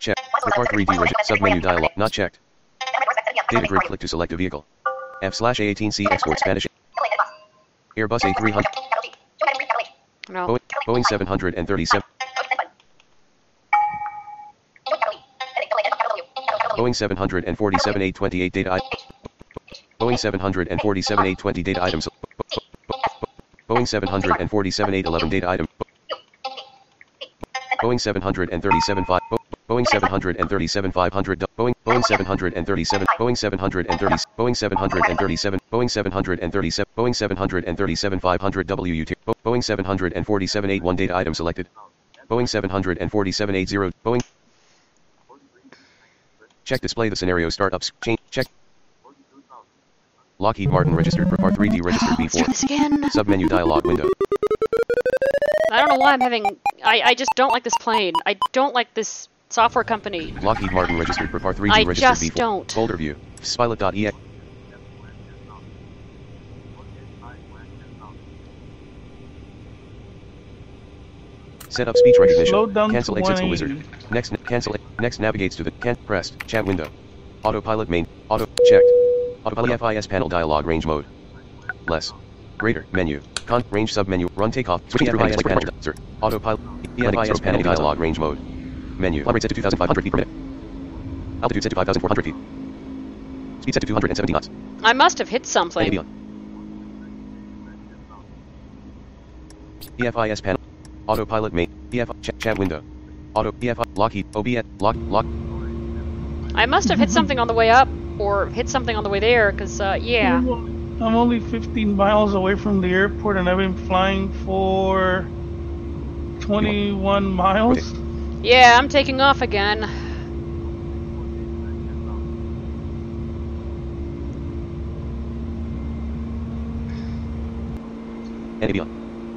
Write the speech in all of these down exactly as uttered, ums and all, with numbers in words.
Check. Report three D registry. Submenu dialog. Not checked. Data grid. Click to select a vehicle. F slash A eighteen C export Spanish. Airbus A three hundred. No. Boeing, Boeing seven thirty-seven. Boeing seven forty-seven eight twenty-eight data I Boeing seven forty-seven eight twenty data items. Boeing seven forty-seven eight eleven data item. Boeing seven thirty-seven five. Boeing seven thirty-seven five hundred. Boeing Boeing seven thirty-seven. Boeing seven thirty. Boeing seven thirty-seven. Boeing seven thirty-seven. Boeing seven thirty-seven five hundred W U T. Boeing seven forty-seven eight one data item selected. Boeing seven forty-seven eight zero. Boeing. Check display the scenario startups. Change. Check. Lockheed Martin registered. Repart three D registered B four. Let's try this again. Submenu dialog window. I don't know why I'm having... I, I just don't like this plane. I don't like this software company. Lockheed Martin registered. Repart three D I registered just B four. don't. Folder view. Spilot.exe. Set up speech recognition. Slow down Cancel to exits the one wizard. eighty. Next next next navigates to the can pressed chat window. Autopilot main. Auto checked. Autopilot F I S panel dialog range mode. Less. Greater menu. Con range submenu. Run takeoff. Switching through F I S panel. Sir. Autopilot. F I S panel dialog range mode. Menu. Flight rate set to two thousand five hundred feet per minute. Altitude set to five thousand four hundred feet. Speed set to two hundred seventy knots. I must have hit something. E F I S panel. Autopilot main. E F I chat, chat window. Auto E F I Lockheed O B S lock lock. I must have hit something on the way up, or hit something on the way there, because, uh, yeah. I'm only fifteen miles away from the airport and I've been flying for twenty-one miles. Yeah, I'm taking off again. N A B on.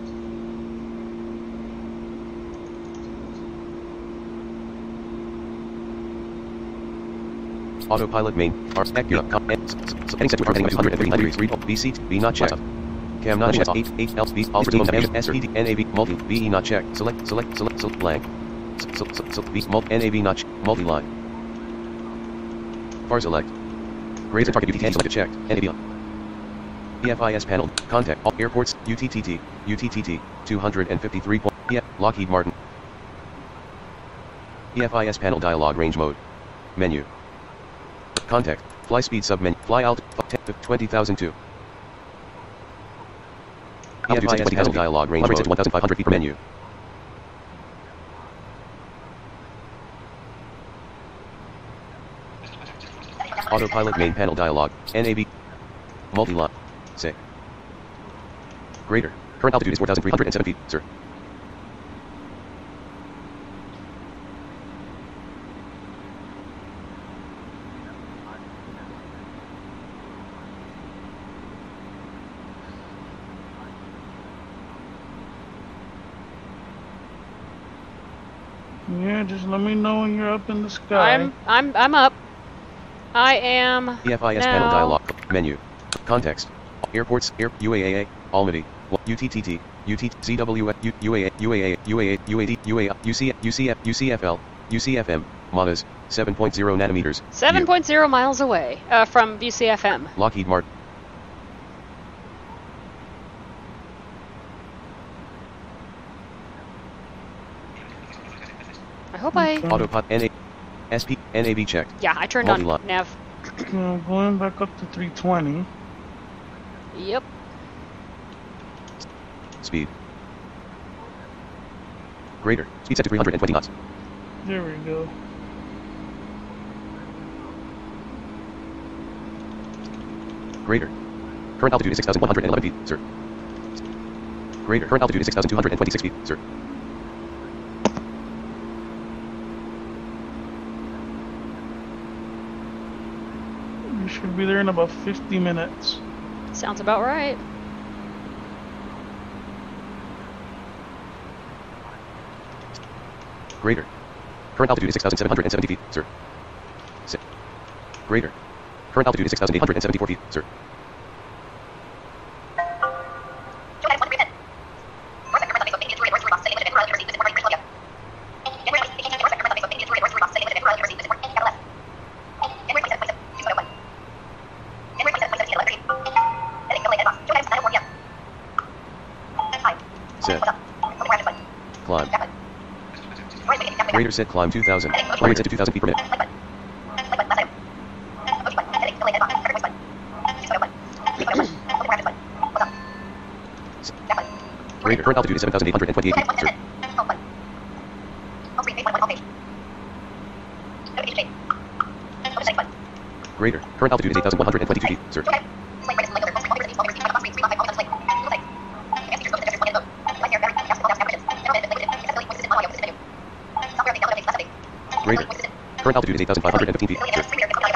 Autopilot main. R spec Europe. Heading set to heading two hundred thirty-nine degrees. Read B seat. B not checked. Cam not checked. eight eight L B Ultra Team S P D N A B multi B E not checked. Select select select select blank. Select select B multi N A B not multi line. Far select. Grades and target U T T selected checked. N A B on. E F I S panel. Contact all airports. U T T T. U T T T. two hundred fifty-three. E F Lockheed Martin. E F I S panel dialog range mode. Menu. Contact. Fly speed submenu. Fly alt. twenty thousand two. E F I S panel dialog range mode. one thousand five hundred feet per menu. Autopilot main panel dialog. N A B. Multi-line. Say. Greater. Current altitude is four thousand three hundred seven feet, sir. Yeah, just let me know when you're up in the sky. I'm, I'm, I'm up. I am E F I S now. panel dialog. Menu. Context. Airports. Air. U A A A. Almaty. U T T T. U T C W. U A A. U A A. U A A. U A D. U A. U C. U C F. U C F L. U C F M. Monas. seven point zero nanometers. seven point zero miles away uh, from U C F M. Lockheed Martin. I hope I... Autopilot. N A. S P. N A B checked. Yeah, I turned Multi-line. on nav. I'm going back up to three twenty. Yep. Speed. Greater. Speed set to three hundred twenty knots. There we go. Greater. Current altitude is six thousand one hundred eleven feet, sir. Greater. Current altitude is six thousand two hundred twenty-six feet, sir. You should be there in about fifty minutes. Sounds about right. Greater. Current altitude is six thousand seven hundred seventy feet, sir. Sit. Greater. Current altitude is six thousand eight hundred seventy-four feet, sir. Raider set climb two thousand. Rate set to two thousand feet per minute. Raider, current altitude is seven thousand eight hundred twenty-eight feet, sir. Raider, current altitude is eight thousand one hundred twenty-two feet, sir. Raider, current altitude is eight thousand five hundred fifteen feet, sir.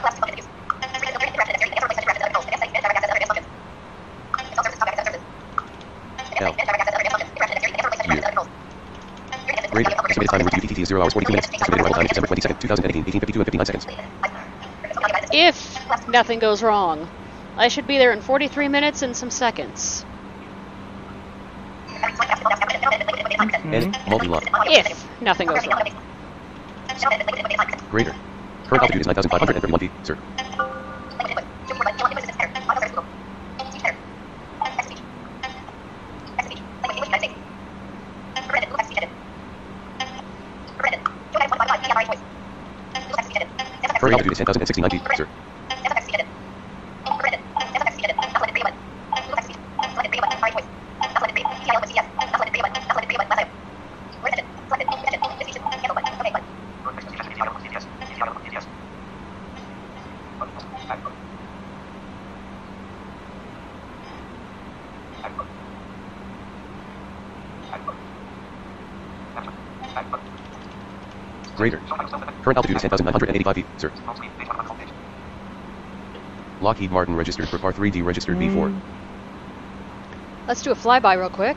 L. U. Raider, estimated time in route to U T T is zero hours forty-two minutes. Estimated arrival time is December twenty-second, twenty eighteen, eighteen fifty-two and fifty-nine seconds. If nothing goes wrong, I should be there in forty-three minutes and some seconds. N. Multi-line. If nothing goes wrong. Raider, current altitude is nine thousand five hundred thirty-one feet, sir. Current altitude is ten thousand sixty-nine feet, sir. Raider, current altitude is ten thousand nine hundred eighty-five feet, sir. Lockheed Martin registered for Par three D registered V four. Let's do a flyby real quick.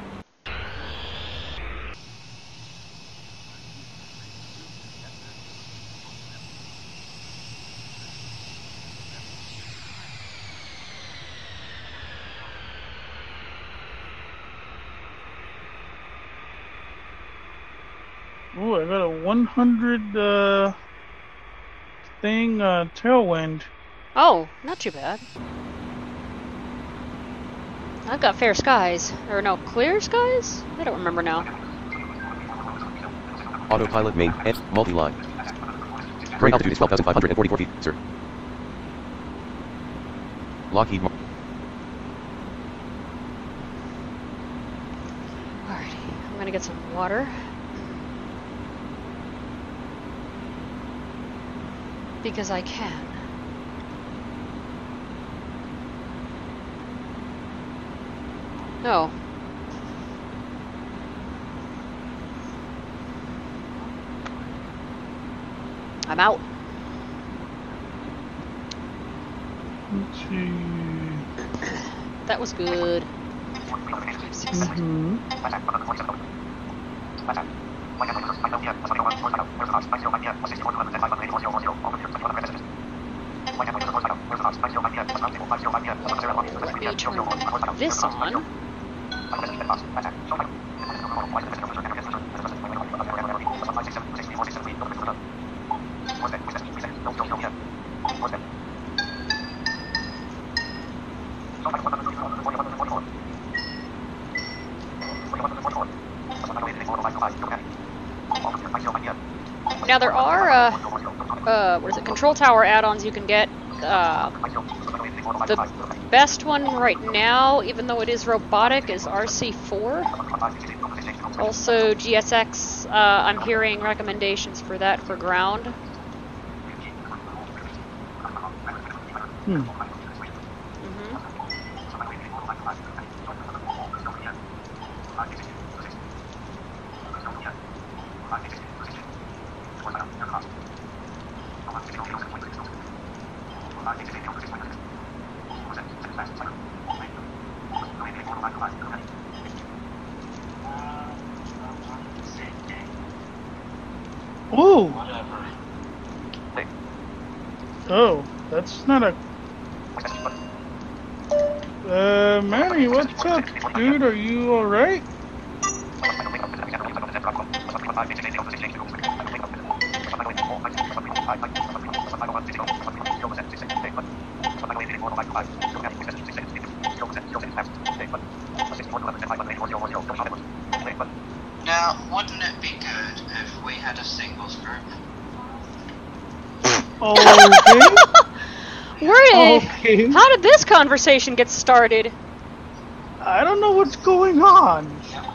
Ooh, I got a one hundred uh, thing uh, tailwind. Oh, not too bad. I've got fair skies. Or no, clear skies? I don't remember now. Autopilot main and multi-line. Current altitude is twelve thousand five hundred forty-four feet, sir. Lockheed Martin. Alrighty, I'm gonna get some water. Because I can. No. I'm out. Let's see. That was good. Mm-hmm. Let me turn this on. Now there are, uh, uh, what is it, control tower add-ons you can get. Uh, the best one right now, even though it is robotic, is R C four. Also G S X, uh, I'm hearing recommendations for that for ground. Hmm. Ooh! Oh, that's not a... Uh, Manny, what's up, dude? Are you alright? Now, wouldn't it be good if we had a Okay. Where did? Okay. How did this conversation get started? I don't know what's going on.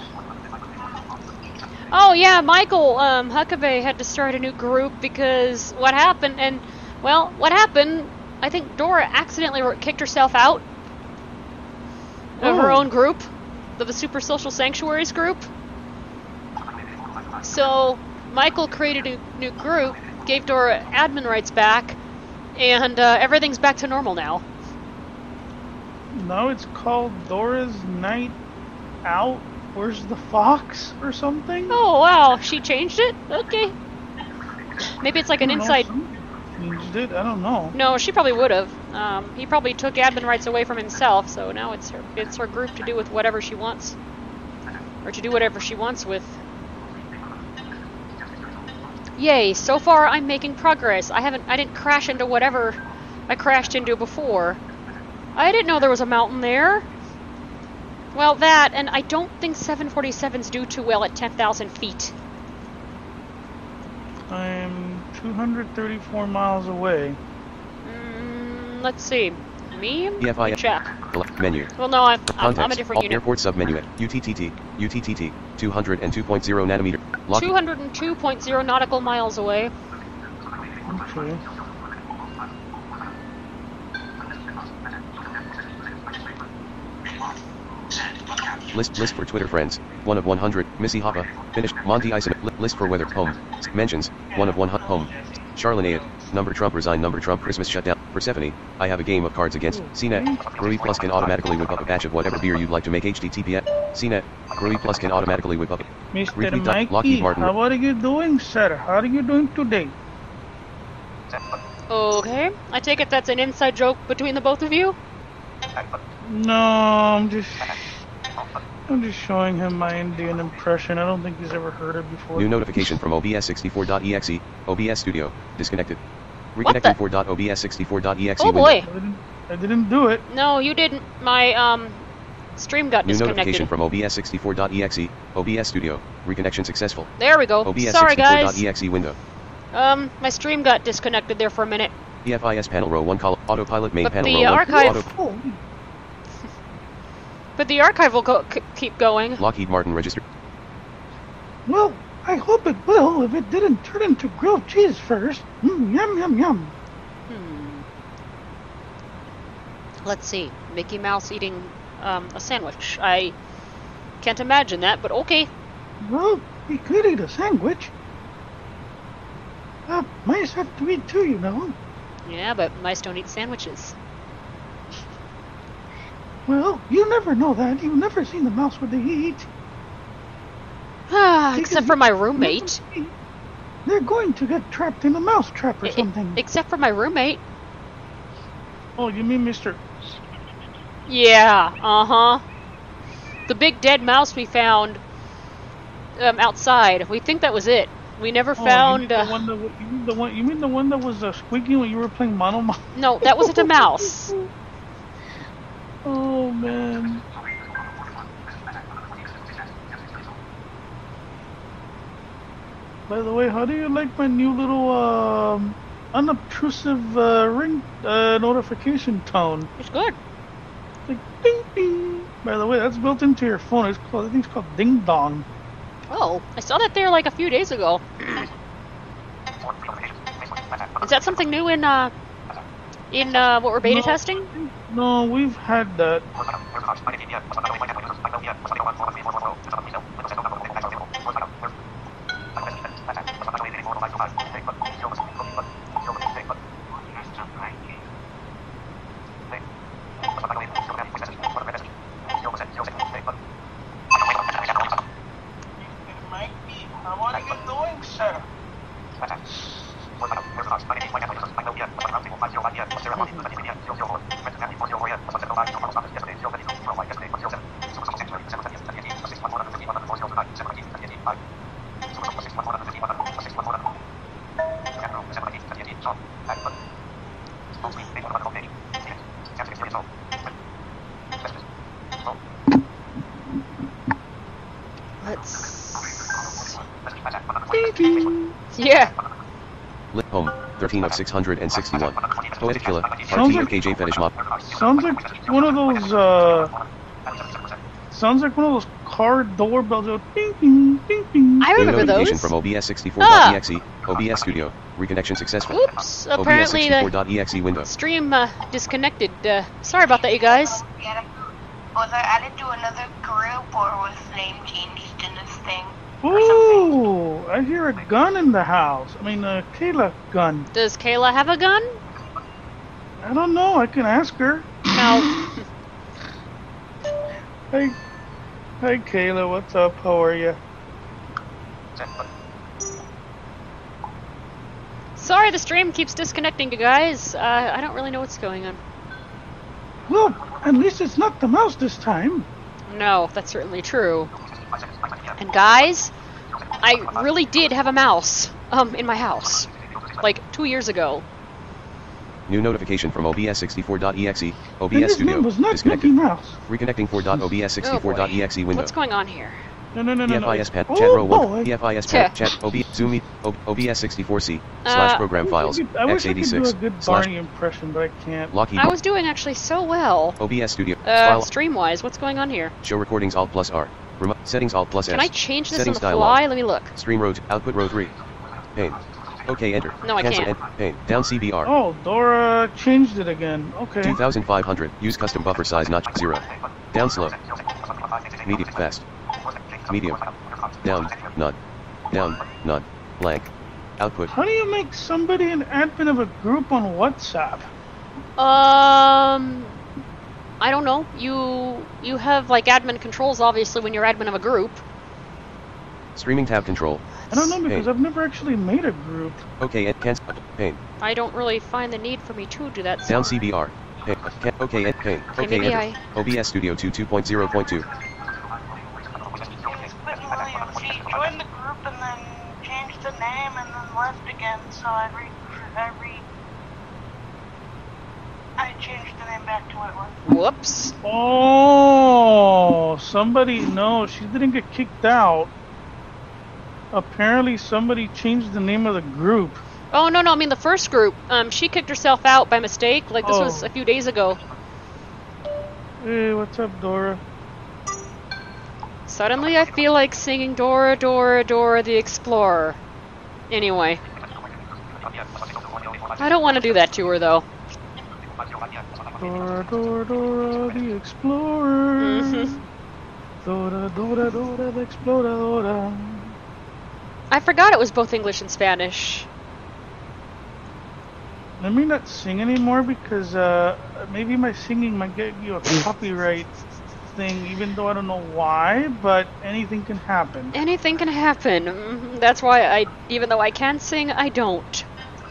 Oh yeah, Michael um, Huckabee had to start a new group because what happened, and well, what happened? I think Dora accidentally kicked herself out of her Oh. own group, of the Super Social Sanctuaries group. So Michael created a new group, gave Dora admin rights back, and uh, everything's back to normal now. Now it's called Dora's Night Out. Where's the fox or something? Oh wow, she changed it? Okay. Maybe it's like an I don't know, inside... somebody changed it. I don't know. No, she probably would have. Um, he probably took admin rights away from himself, so now it's her it's her group to do with whatever she wants. Or to do whatever she wants with. Yay, so far I'm making progress. I haven't I didn't crash into whatever I crashed into before. I didn't know there was a mountain there. Well, that, and I don't think seven forty-sevens do too well at ten thousand feet. I'm two hundred thirty-four miles away. Mm, let's see. Me? E F I S. Check. Menu. Well, no, I'm, I'm, Context. I'm a different All unit. Airport submenu at U T T T. U T T T. two hundred two point zero nanometer. Lock. two hundred two point zero nautical miles away. Okay. List list for Twitter friends. one of one hundred. Missy Hoppa. Finished. Monty Ison. Li- list for weather. Home. Mentions. one of one hundred. Home. Charlene. Number Trump resign. Number Trump Christmas shutdown. Persephone. I have a game of cards against C net. Rui Plus can automatically whip up a batch of whatever beer you'd like to make. H T T P at C net. Rui Plus can automatically whip up. Mister Retweet dot Mikey, Lockheed Martin. how are you doing, sir? How are you doing today? Okay. I take it that's an inside joke between the both of you? No, I'm just... I'm just showing him my Indian impression. I don't think he's ever heard it before. New notification from O B S sixty-four dot E X E. O B S Studio. Disconnected. What the- Reconnecting for .O B S sixty-four dot E X E. Oh window. boy. I didn't, I didn't do it. No, you didn't. My, um, stream got New disconnected. notification from O B S sixty-four dot E X E. O B S Studio. Reconnection successful. There we go. O B S Sorry, sixty-four dot guys. E X E window. Um, my stream got disconnected there for a minute. E F I S panel row one column. Autopilot main But panel the row one. archive- Auto, Oh, But the archive will go c keep going. Lockheed Martin registered. well, I hope it will if it didn't turn into grilled cheese first. Mm, yum, yum, yum. Hmm. Let's see. Mickey Mouse eating um, a sandwich. I can't imagine that, but okay. Well, he could eat a sandwich. Uh, mice have to eat too, you know. Yeah, but mice don't eat sandwiches. Well, you never know that. You've never seen the mouse what they eat. Ah, except for my roommate. They're going to get trapped in a mouse trap or I- something. Except for my roommate. Oh, you mean Mister Yeah, uh-huh. The big dead mouse we found um, outside. We think that was it. We never Oh, found... You mean, uh, the one that, wa- you, mean the one, you mean the one that was uh, squeaking when you were playing Mono Mouse? No, that wasn't a mouse. Oh, man. By the way, how do you like my new little um, unobtrusive uh, ring uh, notification tone? It's good. It's like ding ding. By the way, that's built into your phone. It's called, I think it's called Ding Dong. Oh, I saw that there like a few days ago. Is that something new in, uh, in, uh, what we're beta No. testing? No, we've had that. How are you doing, sir? Let's... Yeah. Lit home. thirteen of six hundred sixty-one. Poetic Killer, Sounds R T like- O K J Fetish Mob. Sounds like one of those, uh... Sounds like one of those car doorbells. That go ding, ding, ding, ding. I New remember notification those. from O B S sixty-four Ah. dot E X E, O B S Studio. Reconnection successful. Oops, O B S apparently sixty-four the dot E X E window. stream uh, disconnected. Uh, sorry about that, you guys. Was I added to another group or was the name changed in this thing? Ooh, I hear a gun in the house. I mean, a Kayla gun. Does Kayla have a gun? I don't know. I can ask her. No. Hey, hey, Kayla. What's up? How are you? Sorry, the stream keeps disconnecting, you guys. Uh, I don't really know what's going on. Well, at least it's not the mouse this time. No, that's certainly true. And guys, I really did have a mouse um in my house, like two years ago. New notification from O B S sixty-four dot E X E, O And B S his Studio. name was not Mickey Disconnected. Mouse. Reconnecting four dot O B S sixty-four dot E X E window. What's going on here? No, no, no, no, E F no. I S pad, Oh, chat row one, boy. E F I S Tch. pad, chat, O B, Zoom, meet, O- OBS sixty-four C, Uh, slash program I files, wish I could- I wish X I could do eighty-six, a good slash, Barney impression, but I can't. Lockheed, I was doing actually so well. O B S Studio, Uh, file, stream-wise, what's going on here? show recordings Alt plus R, remote, settings Alt plus S, Can I change this on settings the dialog, fly? Let me look. stream row, t- output row three, pane, OK, enter, No, I cancel, can't. en- pane, down C B R, Oh, Dora changed it again. Okay. two thousand five hundred, use custom buffer size not zero, down slow, medium, fast, medium, down, none, down, none, blank, output, How do you make somebody an admin of a group on WhatsApp? Um, I don't know. You you have like admin controls, obviously, when you're admin of a group. streaming tab control, I don't know because Pane. I've never actually made a group. OK, and cancel, pane, I don't really find the need for me to do that. down so- C B R, pane, can, OK, and pane, Okay, OK, maybe enter, O B S Studio two two point zero point two. But William, she joined the group and then changed the name and then left again, so I re... I re... I changed the name back to what it was. Whoops. Oh, somebody, no, she didn't get kicked out. Apparently somebody changed the name of the group. Oh no no, I mean the first group. Um, she kicked herself out by mistake. Like this was Oh. a few days ago. Hey, what's up, Dora? Suddenly, I feel like singing Dora Dora Dora the Explorer. Anyway, I don't want to do that to her though. Dora, Dora, Dora, the Explorer. Mhm. Dora, Dora, Dora, the Explorer. I forgot it was both English and Spanish. Let me not sing anymore because uh, maybe my singing might get you a copyright thing, even though I don't know why, but anything can happen. Anything can happen. Mhm. That's why I, even though I can sing, I don't.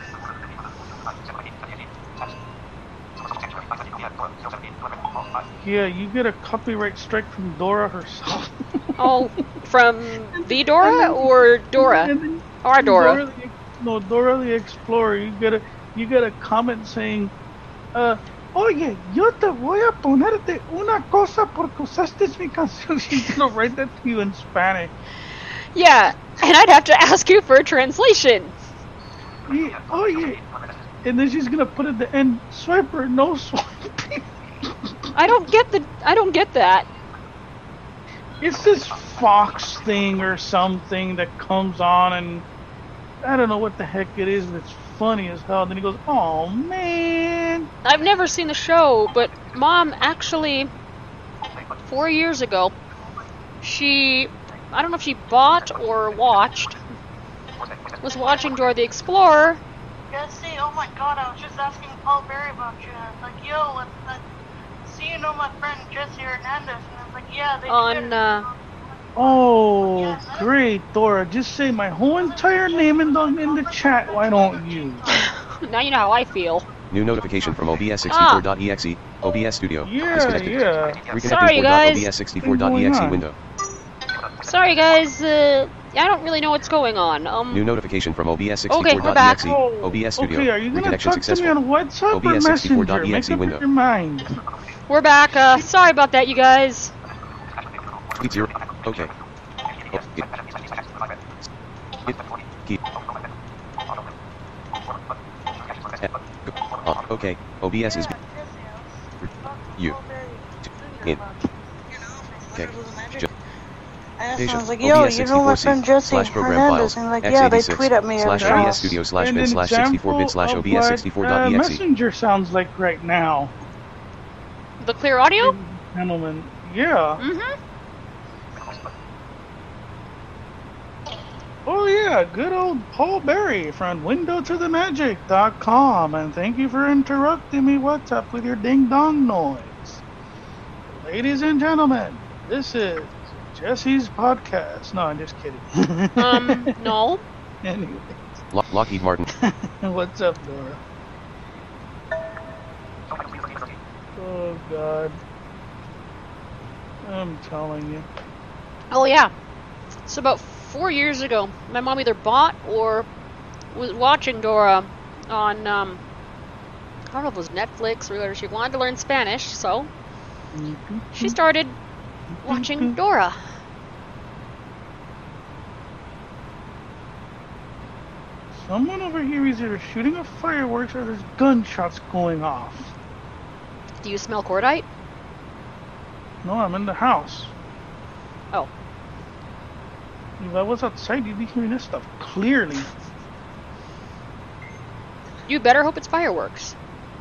Yeah, you get a copyright strike from Dora herself. Oh, from the Dora or Dora? And then Our Dora. the, no, Dora the Explorer. You get a you get a comment saying, uh, "Oye, yo te voy a ponerte una cosa porque usaste mi canción." She's gonna write that to you in Spanish. Yeah, and I'd have to ask you for a translation. Y, Oye, and then she's gonna put at the end, "Swiper, no swiping." I don't get the. I don't get that. It's this Fox thing or something that comes on, and I don't know what the heck it is, but it's funny as hell. And then he goes, "Oh man." I've never seen the show, but Mom actually, four years ago, she, I don't know if she bought or watched, was watching Dora the Explorer. Jesse, oh my god, I was just asking Paul Berry about you. I was like, yo, let's, let's see, you know my friend Jesse Hernandez. And I was like, yeah, they On, did. uh, Oh, great, Dora. Just say my whole entire name in the in the chat. Why don't you? Now you know how I feel. New notification from O B S sixty-four dot E X E, O B S Studio. Yeah, Disconnected. yeah. Reconnecting Sorry, you four dot guys. O B S sixty-four dot E X E window. Sorry, guys. Uh, I don't really know what's going on. Um, New notification from O B S Okay, we're sixty-four dot E X E, back. O B S Studio. Okay, are you gonna Reconnection talk to me successful. on WhatsApp O B S or sixty-four dot Messenger? E X E Make up window. your mind. we're back. Uh, sorry about that, you guys. Tweet zero. Okay. Oh, it. It. Keep. Eh, go- uh, okay, O B S is you. In. Okay. Ju- I Deja. was like, yo, O B S you know my sixty-four C friend Jesse slash program Hernandez? files And like, x yeah, they eighty-six tweet at me every slash day. O B S studio slash And bin an slash sixty-four bit example slash of O B S what, sixty-four uh, dot exe. Messenger sounds like right now. The clear audio? Gentlemen, yeah. Mm-hmm. Oh yeah, good old Paul Berry from window to the magic dot com, and thank you for interrupting me. What's up with your ding dong noise? Ladies and gentlemen, this is Jesse's podcast. No, I'm just kidding. Um, no. Anyways, Lo- Lockheed Martin. what's up, Dora? Oh God, I'm telling you. Oh yeah. So about four years ago, my mom either bought or was watching Dora on, um, I don't know if it was Netflix or whatever. She wanted to learn Spanish, so she started watching Dora. Someone over here is either shooting off fireworks or there's gunshots going off. Do you smell cordite? No, I'm in the house. Oh. If I was outside, you'd be hearing this stuff clearly. You better hope it's fireworks.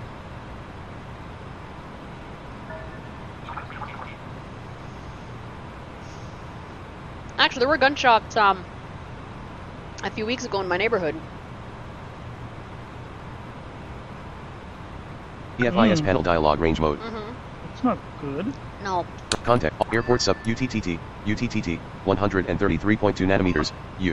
Actually, there were gunshots um, a few weeks ago in my neighborhood. E F I S Hmm. panel dialog range mode. Mm-hmm. It's not good. No. Contact airport sub U T T T U T T T one thirty-three point two nanometers U.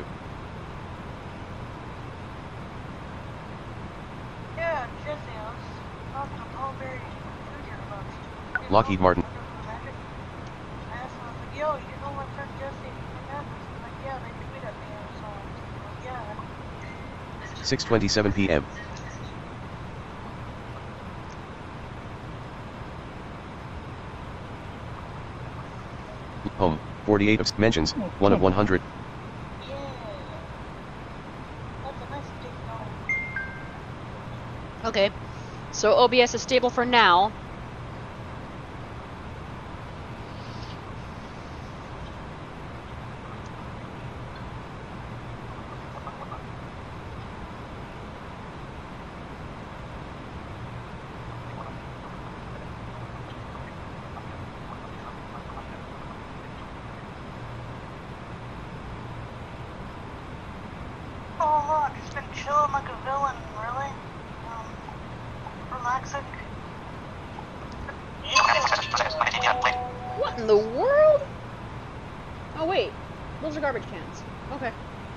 Yeah, Jesse, I was talking to Paul Berry Junior about Lockheed Martin. I asked him, I was like, yo, you know my friend Jesse Hernandez? He's like, yeah, they tweet at me or something. Yeah. six twenty-seven p m Home. forty-eight of mentions. one of one hundred. Yeah. That's a nice big dog. Okay. So O B S is stable for now. Oh, look, it's been chilling like a villain, really. Um, relaxing. What in the world? Oh wait, those are garbage cans. Okay.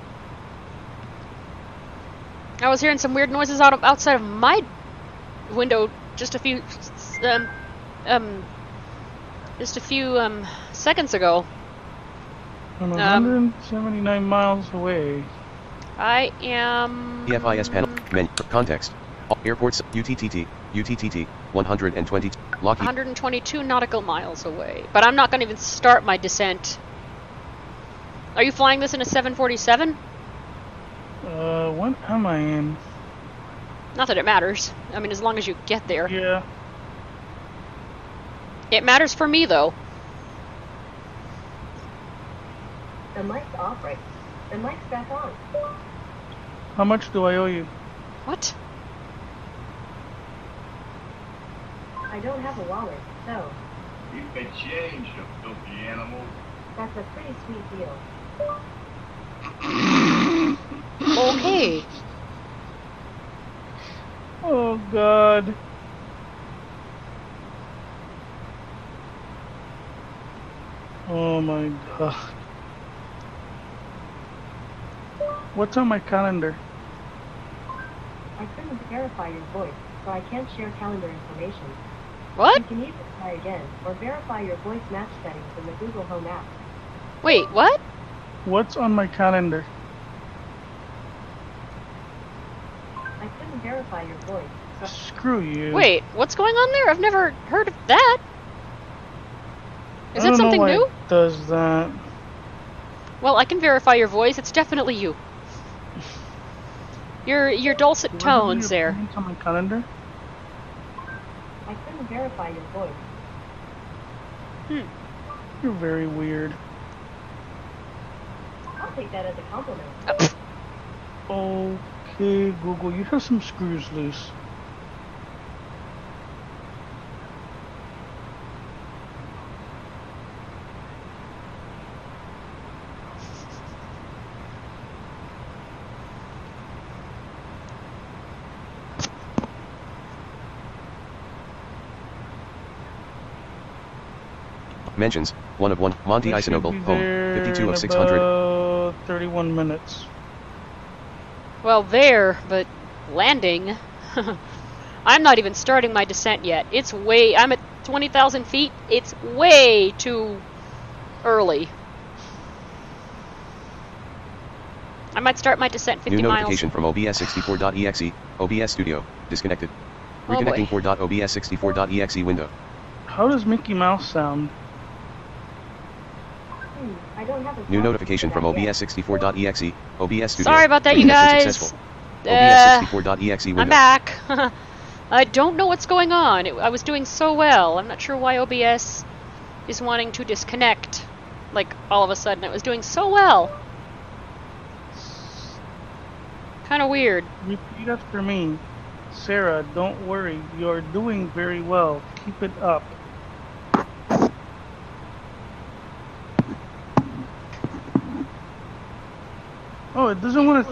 I was hearing some weird noises out of, outside of my window just a few um um just a few um seconds ago. I'm one Um, hundred seventy-nine miles away. I am E F I S panel menu context. Airports U T T T U T T T one twenty Lockheed. one hundred twenty-two nautical miles away, but I'm not going to even start my descent. Are you flying this in a seven forty-seven? Uh, what am I in? Not that it matters. I mean, as long as you get there. Yeah. It matters for me, though. The mic's off right. The mic's back on. How much do I owe you? What? I don't have a wallet, so You can change, you filthy animal. that's a pretty sweet deal. Okay. Oh God. Oh my God. What's on my calendar? I couldn't verify your voice, so I can't share calendar information. What? You can either try again or verify your voice match settings in the Google Home app. Wait, what? What's on my calendar? I couldn't verify your voice, so Screw you. Wait, what's going on there? I've never heard of that. Is I that don't know something why new? it does that. Well, I can verify your voice. It's definitely you. Your your dulcet Can I tones give you there. appointments on my calendar? I couldn't verify your voice. Hmm. You're very weird. I'll take that as a compliment. Uh, pff. Okay, Google, you have some screws loose. Mentions, one of one, Monty I should Isinoble, be home, there fifty-two in of six hundred. about thirty-one minutes. Well, there, but landing. I'm not even starting my descent yet. It's way. I'm at twenty thousand feet. It's way too early. I might start my descent fifty New miles. notification from O B S sixty-four dot E X E, O B S Studio, disconnected. Oh, boy. Reconnecting four dot O B S sixty-four dot E X E window. How does Mickey Mouse sound? Hmm, I don't have a New sound notification for from that O B S yet. sixty-four dot E X E, O B S Studio. Sorry about that, you Reconnection guys. successful. O B S Uh, sixty-four dot E X E window. I'm back. I don't know what's going on. It, I was doing so well. I'm not sure why O B S is wanting to disconnect. Like, all of a sudden. It was doing so well. Kind of weird. Repeat after me. Sarah, don't worry. You're doing very well. Keep it up. Oh, it doesn't want to...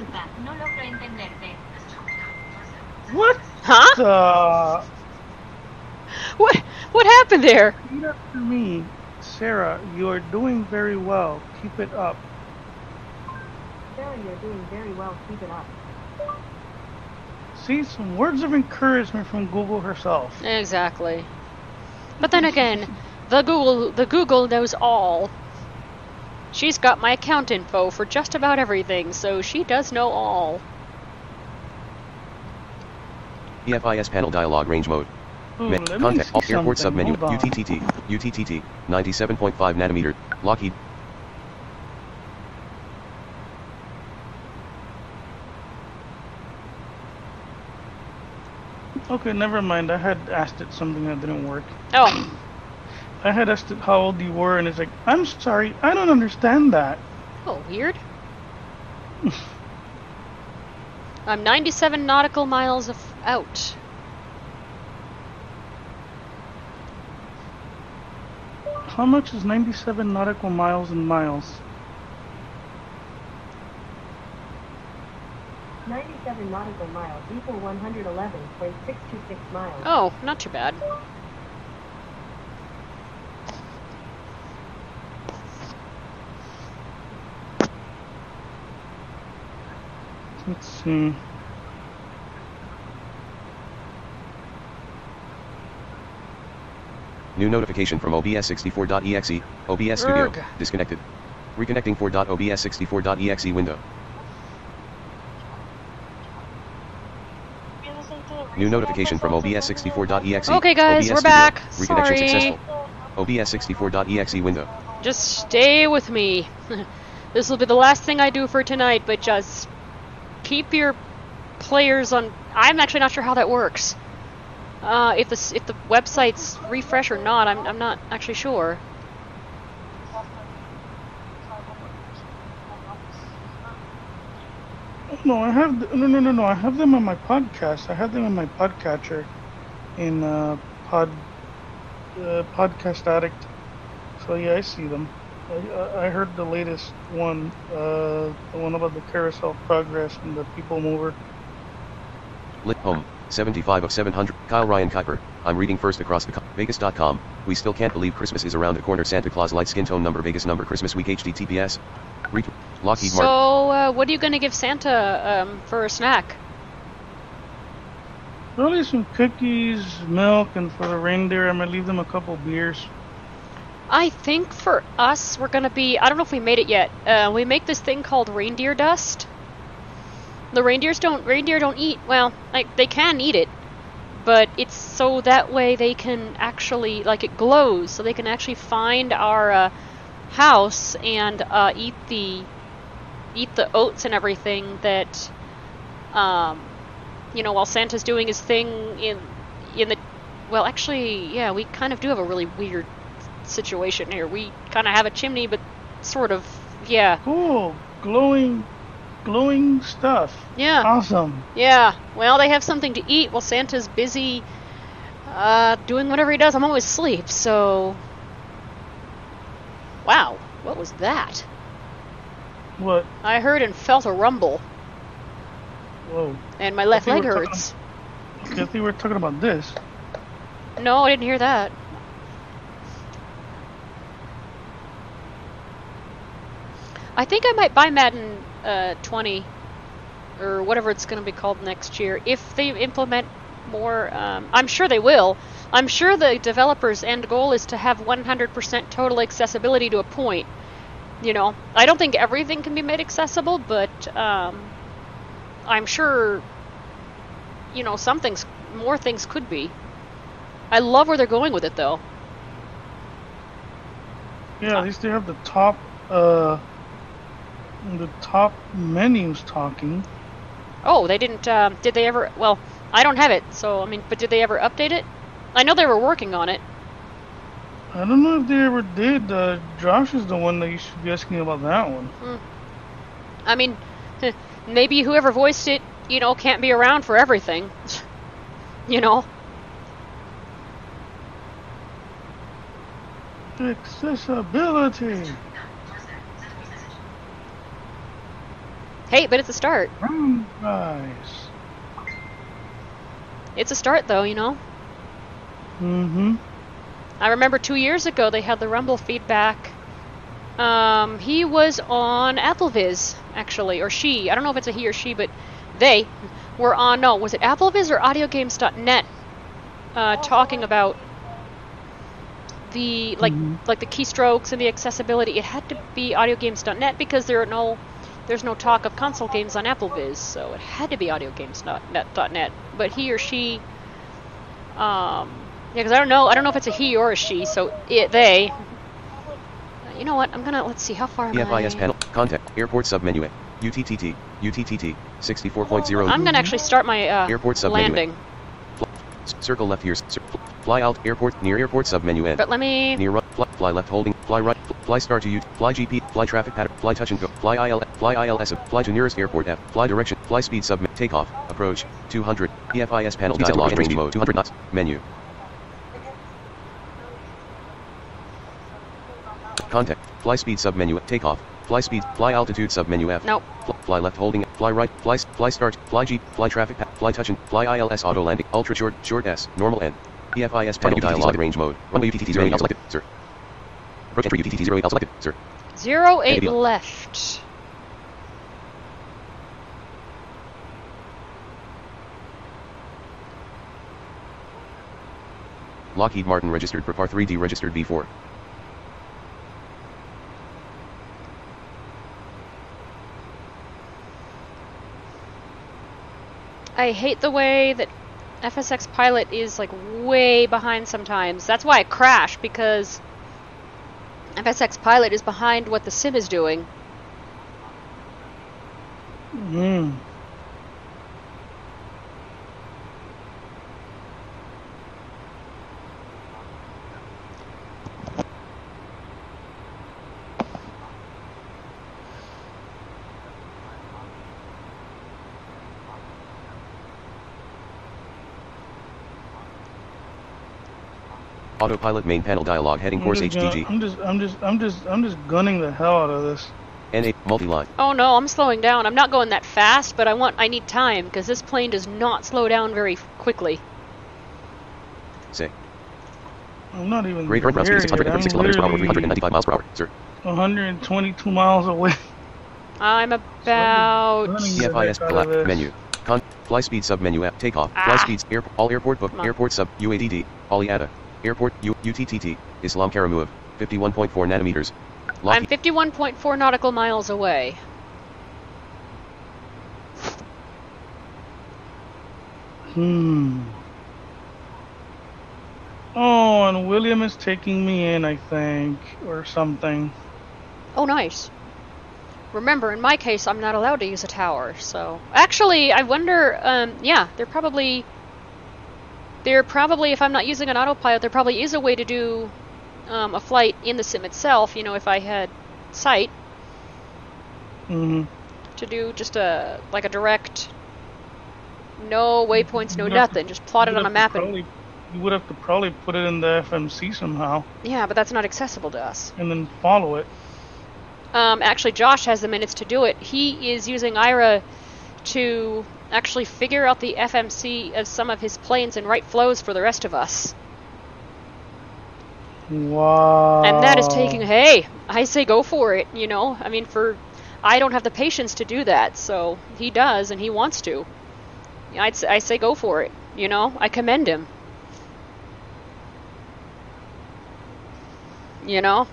What Huh? the... What? What happened there? Repeat after me. Sarah, you're doing very well. Keep it up. Sarah, you're doing very well. Keep it up. See, some words of encouragement from Google herself. Exactly. But then again, the Google the Google knows all. She's got my account info for just about everything, so she does know all. E F I S panel dialog range mode. Ooh, Me- let me contact see alt airport something. submenu. Hold on. U T T T. U T T T. ninety-seven point five nanometer. Lockheed. Okay, never mind. I had asked it something that didn't work. Oh, I had asked it how old you were, and it's like, I'm sorry, I don't understand that. oh, weird. I'm ninety-seven nautical miles of out. How much is ninety-seven nautical miles in miles? ninety-seven nautical miles equal one hundred eleven point six two six miles. Oh, not too bad. Let's see. New notification from O B S sixty-four dot E X E, O B S Studio, Urgh. disconnected. Reconnecting four dot O B S sixty-four dot E X E window. New notification from O B S sixty-four dot E X E. Okay, guys, O B S we're Studio, back. Reconnection Sorry. successful. O B S sixty-four dot E X E window. Just stay with me. This will be the last thing I do for tonight, but just keep your players on. I'm actually not sure how that works. Uh, if the if the websites refresh or not, I'm I'm not actually sure. No, I have th- no, no, no, no. I have them on my podcast. I have them on my podcatcher, in uh, Pod uh, Podcast Addict. So yeah, I see them. I, I I heard the latest one, uh, the one about the carousel progress and the people mover. Lit home, seventy-five of seven hundred. Kyle Ryan Kuiper. I'm reading first across the co- Vegas dot com. We still can't believe Christmas is around the corner. Santa Claus light skin tone number Vegas number Christmas week H T T P S. Ret- Lockheed Martin. So, uh, what are you gonna give Santa um, for a snack? Probably some cookies, milk, and for the reindeer, I'm gonna leave them a couple beers. I think for us, we're gonna be. I don't know if we made it yet. Uh, we make this thing called reindeer dust. The reindeers don't. Reindeer don't eat. Well, like they can eat it, but it's so that way they can actually like it glows, so they can actually find our uh, house and uh, eat the eat the oats and everything that Um, you know, while Santa's doing his thing in in the, well, actually, yeah, we kind of do have a really weird situation here. We kind of have a chimney, but sort of, yeah, Cool. Glowing, glowing stuff. yeah, Awesome. yeah. Well, they have something to eat while Santa's busy uh, doing whatever he does. I'm always asleep, so. Wow, what was that? What? I heard and felt a rumble, Whoa. and my left I leg think we're hurts. I think we were talking about this. No, I didn't hear that. I think I might buy Madden uh, twenty, or whatever it's going to be called next year, if they implement more. Um, I'm sure they will. I'm sure the developers' end goal is to have one hundred percent total accessibility to a point. You know, I don't think everything can be made accessible, but um, I'm sure, you know, some things, more things could be. I love where they're going with it, though. Yeah, at least they have the top, uh, the top menus talking. Oh, they didn't, um, did they ever, well, I don't have it, so, I mean, but did they ever update it? I know they were working on it. I don't know if they ever did. Uh, Josh is the one that you should be asking about that one. Hmm. I mean, maybe whoever voiced it, you know, can't be around for everything. You know? Accessibility. Hey, but it's a start. Round guys. It's a start, though, you know? Mm-hmm. I remember two years ago they had the Rumble feedback. Um, he was on AppleViz, actually, or she. I don't know if it's a he or she, but they were on, no, was it AppleViz or AudioGames dot net uh, talking about the, like, Mhm. like the keystrokes and the accessibility. It had to be AudioGames dot net because there are no, there's no talk of console games on AppleViz, so it had to be AudioGames dot net. But he or she, um... yeah, because I don't know. I don't know if it's a he or a she. So it, they. Uh, you know what? I'm gonna let's see how far am E F I S I. panel. Contact. Airport submenu. U T T T. U T T T. sixty-four point zero. I'm gonna actually start my uh, Airport submenu. landing. S- Circle left here. Cir- fly out. Airport. Near airport submenu end. But let me. Near right. Fly, fly left holding. Fly right. Fl- fly star to U. Fly G P. Fly traffic pattern. Fly touch and go. Fly I L. Fly I L S. Fly to nearest airport F. Fly direction. Fly speed sub. Takeoff. Approach. two hundred. E F I S panel dialog range mode. two hundred knots. Menu. Contact. Fly speed submenu. Takeoff. Fly speed. Fly altitude submenu F. Nope. Fl- fly left holding. Fly right. Fly. s- Fly start. Fly G. Fly traffic. Pa- fly touch and fly I L S auto landing. Ultra short. Short S. Normal N. E F I S panel dialog range mode. Runway U T T zero eight selected. Sir. Approach entry U T T zero eight selected. Sir. Zero eight Maybe. left. Lockheed Martin registered Prepar three D registered B four. I hate the way that F S X Pilot is like way behind sometimes. That's why I crash, because F S X Pilot is behind what the sim is doing. Mm. Autopilot main panel dialog heading I'm course just H G G. gonna- I'm just, I'm just, I'm just, I'm just gunning the hell out of this. N A multi-line. Oh no, I'm slowing down. I'm not going that fast, but I want I need time because this plane does not slow down very f- quickly. Say. I'm not even Great current ground speed there is six hundred yet. thirty-six I'm kilometers per hour, literally three hundred ninety-five miles per hour. Sir. one hundred twenty-two miles away. I'm about running. E F I S Get the heck out black of this. menu. Con fly speed sub menu F takeoff. Fly Ah. speeds air all airport book Come on. airport sub U A D D all I A D A airport U U T T T Islam Karamov fifty-one point four nanometers. I'm Lockheed fifty-one point four nautical miles away. Hmm. Oh, and William is taking me in, I think, or something. Oh, nice. remember, in my case, I'm not allowed to use a tower, so... Actually, I wonder, um, yeah, they're probably... There probably, if I'm not using an autopilot, there probably is a way to do um, a flight in the sim itself, you know, if I had sight. Mm-hmm. To do just a, like a direct, no waypoints, no You'd have to- nothing, just plot it you'd on a have to map and... probably- You would have to probably put it in the F M C somehow, Yeah, but that's not accessible to us. and then follow it. Um, actually, Josh has the minutes to do it. He is using I R A to actually figure out the F M C of some of his planes and write flows for the rest of us. Wow. And that is taking, hey, I say go for it, you know? I mean, for, I don't have the patience to do that, so he does, and he wants to. I'd say, I say go for it, you know? I commend him. You know?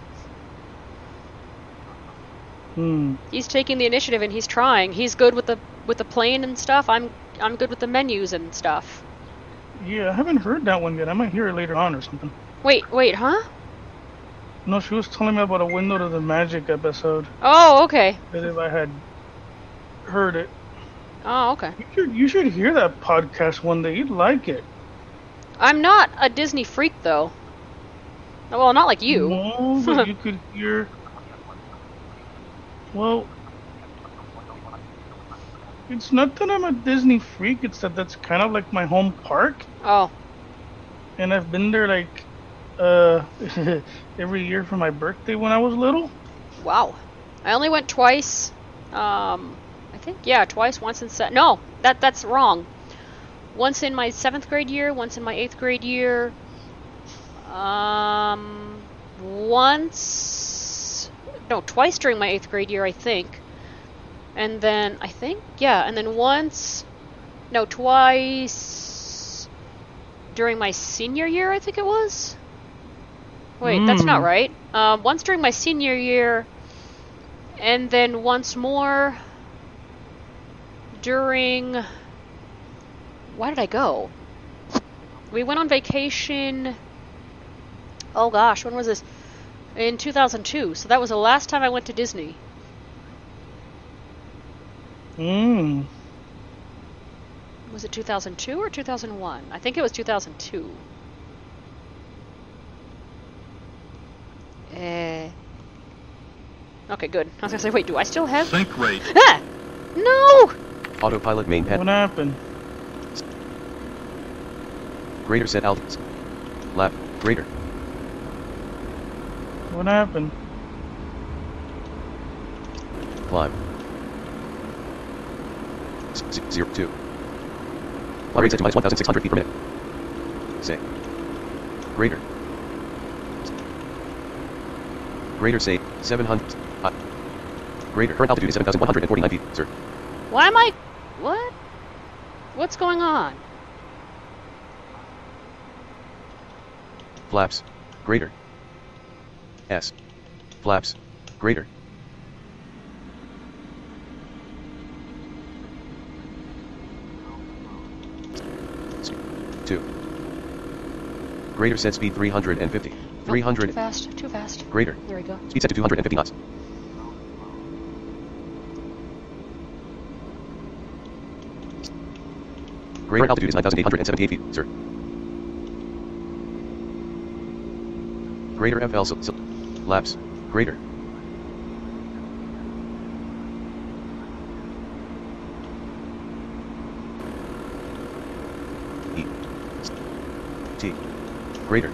Hmm. He's taking the initiative and he's trying. He's good with the with the plane and stuff. I'm I'm good with the menus and stuff. Yeah, I haven't heard that one yet. I might hear it later on or something. Wait, wait, huh? No, she was telling me about a Window to the Magic episode, Oh, okay. that if I had heard it. Oh, okay. You should, you should hear that podcast one day. You'd like it. I'm not a Disney freak though. Well, not like you. No, but you could hear... Well... It's not that I'm a Disney freak, it's that that's kind of like my home park. Oh, And I've been there like... Uh... every year for my birthday when I was little. wow. I only went twice. Um, I think yeah, twice. Once in se- no, that that's wrong. Once in my seventh grade year, once in my eighth grade year. Um, once, no, twice during my eighth grade year, I think. And then, I think, yeah, and then once, no, twice during my senior year, I think it was. Wait, that's not Hmm. right. Um, once during my senior year, and then once more during, why did I go? We went on vacation... Oh gosh, when was this? In two thousand two, so that was the last time I went to Disney. Mmm. Was it two thousand two or two thousand one? I think it was two thousand two. Eh. Okay, good. I was gonna say, wait, do I still have... Sync rate. Ah! No! Autopilot main What pen. happened? Greater set alt. Left. Greater. What happened? Climb. S- z- zero two. Flight rate set to minus one thousand six hundred feet per minute. Say. Greater. Greater say seven hundred. Uh, greater. Current altitude is seven thousand one hundred forty-nine feet, sir. Why am I... What? What's going on? Flaps. Greater. S. Flaps. Greater. S- Two. Greater set speed three hundred fifty. Nope, three too hundred. fast, too fast. Greater. There we go. Speed set to two hundred fifty knots. Greater altitude is nine thousand eight hundred seventy-eight feet, sir. Greater F L sil- sil- laps. Greater. E. T. Greater.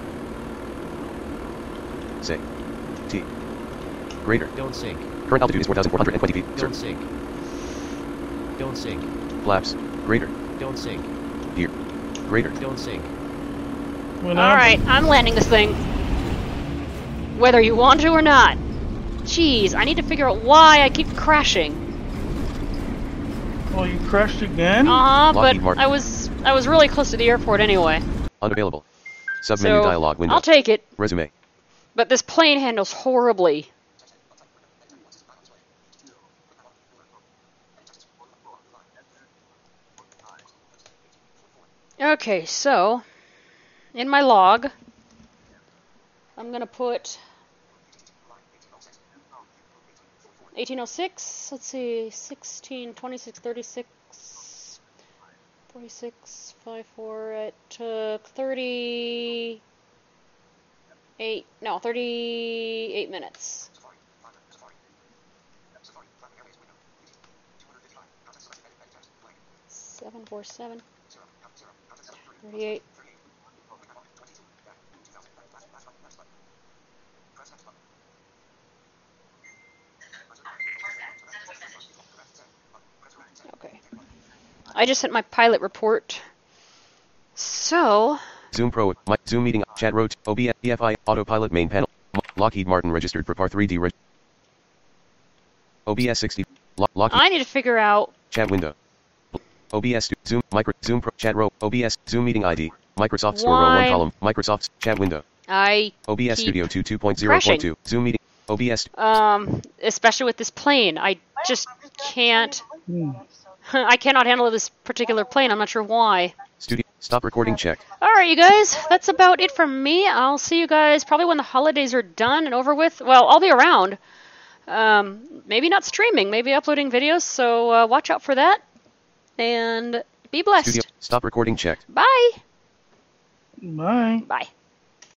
Say. T. Greater. Don't sink. Current altitude is four thousand four hundred twenty feet, sir. Don't sink. Don't sink. Flaps. Greater. Don't sink. Gear. Greater. Don't sink. What Alright, happened? I'm landing this thing. Whether you want to or not. Jeez, I need to figure out why I keep crashing. Oh, you crashed again? Uh-huh, but Lockheed Martin. I was I was really close to the airport anyway. Unavailable. Submenu So, dialog window. I'll take it. Resume. But this plane handles horribly. Okay, so in my log, I'm gonna put eighteen oh six, let's see, sixteen, twenty-six, thirty-six, forty-six, fifty-four, it took thirty-eight, no, thirty-eight minutes. seven four seven, thirty-eight. Okay. I just sent my pilot report. So. Zoom Pro, my Zoom meeting, chat wrote, O B S, E F I, autopilot main panel, Lockheed Martin registered for Par three D, reg O B S sixty, Lo Lockheed. I need to figure out. Chat window. O B S, Zoom, micro, Zoom Pro, chat row, O B S, Zoom meeting I D, Microsoft Store row one column, Microsoft's chat window. I O B S keep Studio two two point zero point two, Zoom meeting, O B S. Um, especially with this plane, I just can't. I cannot handle this particular plane. I'm not sure why. Studio, stop recording check. All right, you guys, that's about it from me. I'll see you guys probably when the holidays are done and over with. Well, I'll be around. Um, maybe not streaming, maybe uploading videos. So uh, watch out for that. And be blessed. Studio, stop recording check. Bye. Bye. Bye.